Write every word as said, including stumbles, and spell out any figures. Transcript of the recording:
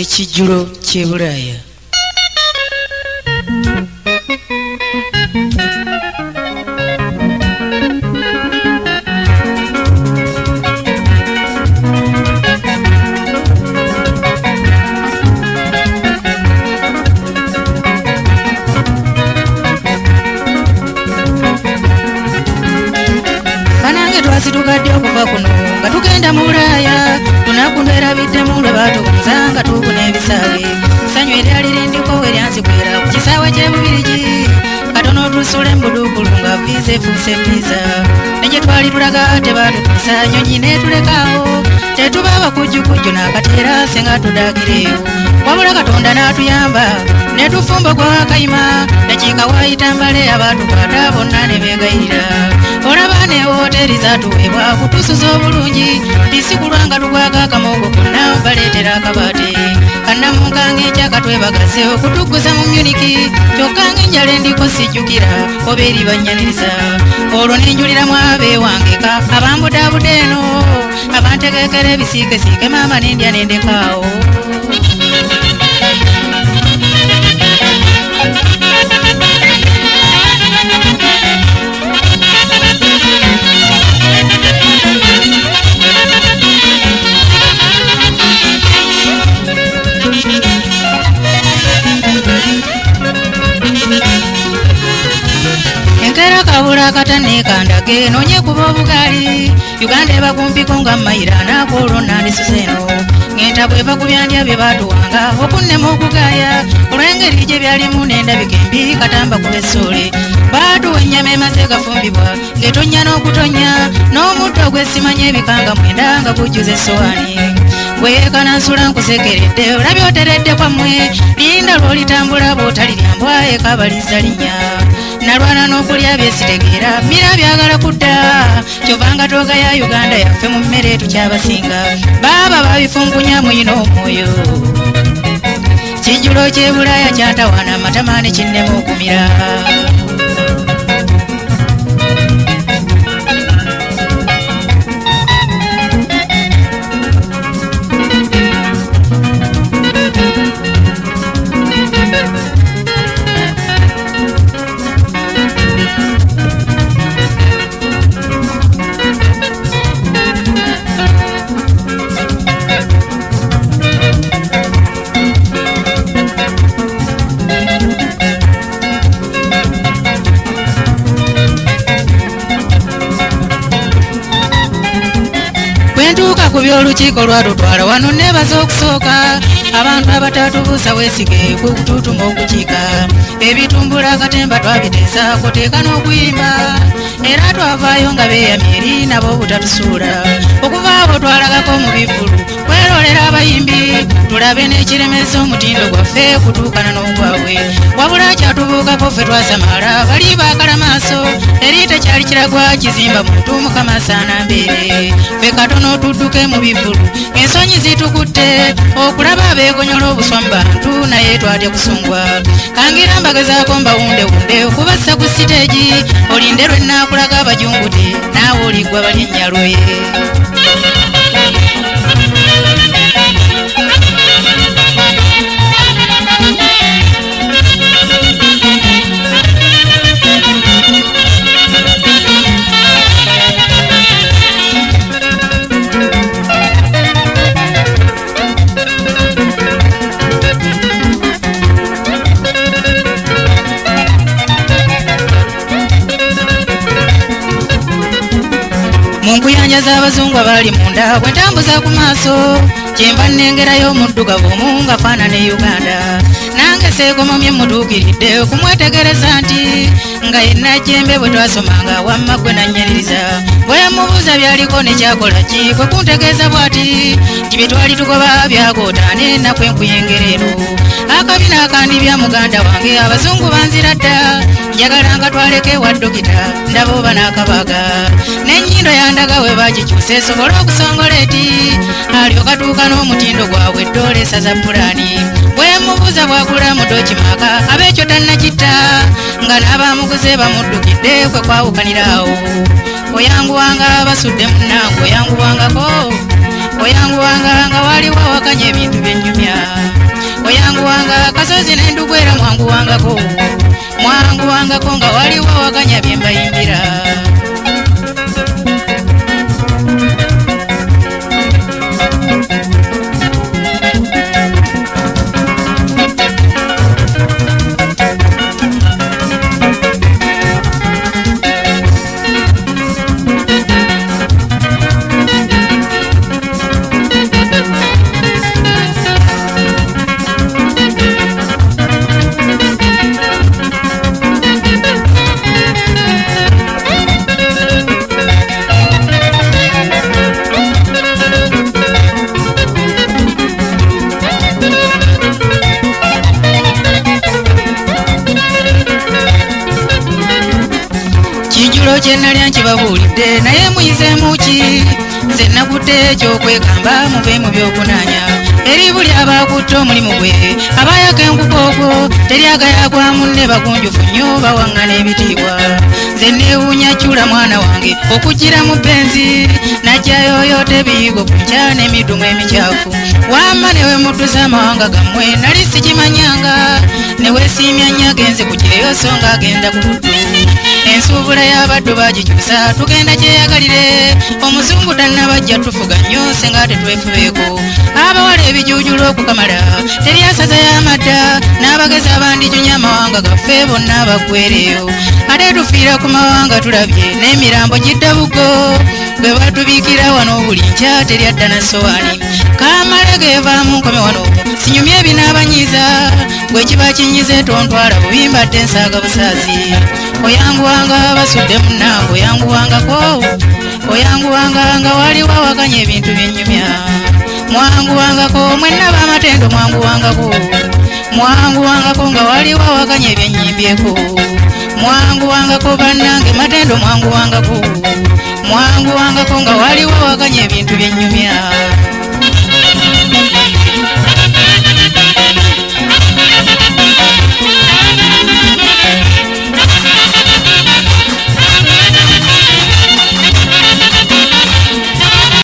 ekijjulo ky'e Bulaaya. Tukadde okuva kuno nga tugenda mu Bulaaya tunakundera biddemu lwe baatubuuza nga tubuna ebisaawe ssanyu eryali lindiko we lyansikwera ku kisaawe ky'Ebubirigi katono tusule mbudukulu nga viiza efuuse viiza ne gye twali tulaga tebaatutuusa nyonyi neetulekaawo tetuba abakujjukujju n'akateera senga tudaagireeyo wabula Katonda n'atuyamba ne tufumba gwa kayima dakiika waayita mbale abaatukwata bonna ne beegayirira olaba ne wooteri zaatuweebwa kutuusuza obulungi tisikulwa nga tugwaga akamogo konna baleetera akabaate kannamunkange ekyakatwebagaze okutugguza mu myuniki kyokka ng'enjala endiko sijjukira oba eri bannyaniriza olwo nenjuliramu abeewangeka abambudaabuda eno abantegekera ebisiikesiike maama nendya nendekaawo kabula katane kandage nonye kuba obugali Uganda eba kumpiko nga mayira nakwolwo nandisuzeno ngenda bweva ku byandya bye baatuwanga okunnema okugaya olw'engeri gye byalimu n'endabika embi katamba ku bessuule baatuwa ennyama emaze gafumbibwa ng'etonnya n'okutonnya n'omuddo gw'essimanya ebikanga mwenda nga gujjuza essowaani bweyeekana nsula nkusekeredde olabye oteredde kwammwe linda lw'olitambula bw'otaliryambwa ekabaliza linnya nalwana n'okulya byesitegeera mira byagala kudda kyovanga tooga ya Uganda yaffe mu mmere tukyabasinga baaba babifunkunya muyina omwoyo kijjulo ky'e Bulaaya kyatawaana amatama ne kinnema okumira olukiiko lwatutwala wano nebaza okusooka abantu abatatubuusa weesige kukututuma okukiika ebitumbula akatemba twabiteesa kuteeka n'okuyimba era twavaayo nga beeyamye eri nabo obutatusuula okuva abo twalagako mu bivulu kwerolera abayimbi tulabe n'ekiremeza omutindo gwaffe kutuukana n'ogwabwe wabula kyatubuukako ffe twasamala bali baakala maaso eri tekyali kiragwa kizimba muntu mukama asaana mbeere ffe katono tudduke mu bivulu ensonyi zitukutte okulaba abeegonyola obuswa mu bantu naye twatya kusungwa kangira mbagezaako mbawundewunde okubassa ku siteegi olinde lwe nnaakulaga abajungude naawe oliggwa bali ennyalwe munkuyanja z'abazungu abali munda bwe ntambuza ku maaso kyemba nnengerayo omuddugavu omu nga faanana e Uganda nange seegomomye mutuukiridde okumwetegereza nti nga yenna jjembe bwe twasomanga wamma gwe nannyiririza bwe yamubuuza byaliko nekyakola ki kwe kuntegeeza bw'ati nti bye twali tugoba byagootaane nakwe nkuyengera eno akabi n'akandibya muganda wange abazungu banzira dda njagala nga twaleke wa dokita ndaba oba n'akabaaga n'ennyindo yandaga we bagikyusa esobole okusongola eti alyoka tuuka n'omutindo gwabwe eddoole esaza pulaani bwe mubuuza bwagula mudokimaka ab'ekyo tannakitta nga n'abamuguze bamuddukidde kwe kwawukaniraawo oyanguwanga basudde munnange oyanguwangako oyanguwanga nga waliwo awakanya ebintu by'ennyumya akasozi nendugwera mwangu wangako mwangu wangako nga waliwo wakanya byembayimbira kyenalya nkibabulidde naye muyizeemuki nze nakutte ekyokwegamba muve mu byokunanya eri buli abakutte omulimu gwe abayaka enkuko ogwo teryagayagwa munne bagunjufu nnyo bawaŋŋana ebitiibwa nze neewuunya kyula mwana wange okugira mu benzi najjayoyote ebiyigo ku nkya n'emidumu emikyafu wamma newe mudduza amawanga gammwe nali sikimanyanga neweesiimya nnyo agenze ku kyeyo so ng'agenda ku buddu ensuubula y'abaddu bagikyusa tugenda kyeyagalire omuzungu tannabajja tufuga nnyo senga tetwefubeeko abawala ebijuujula okukamala teryasaza y'amadda n'abagezi abandijunya amawanga gaffe bonna baggwereyo ate tufiira ku mawanga tulabye n'emirambo gidda buggo bwe batubiikira wano buli nkya teryadda na sowaani kamala geevaamu nkome wano sinyumye ebinaabanyiiza gwe kiba kinyize tontwala bubimbadde ensaaga busaazi oyanguwanga basudde munnange oyanguwangako oyanguwanga nga waliwo awakanya ebintu byennyumya mwanguwangako mwenna b'amatendo mwanguwangako mwanguwangako nga waliwo awakanya ebyennyimbyeko mwanguwangako bannange matendo mwanguwangako mwanguwangako nga waliwo awakanya ebintu byennyumya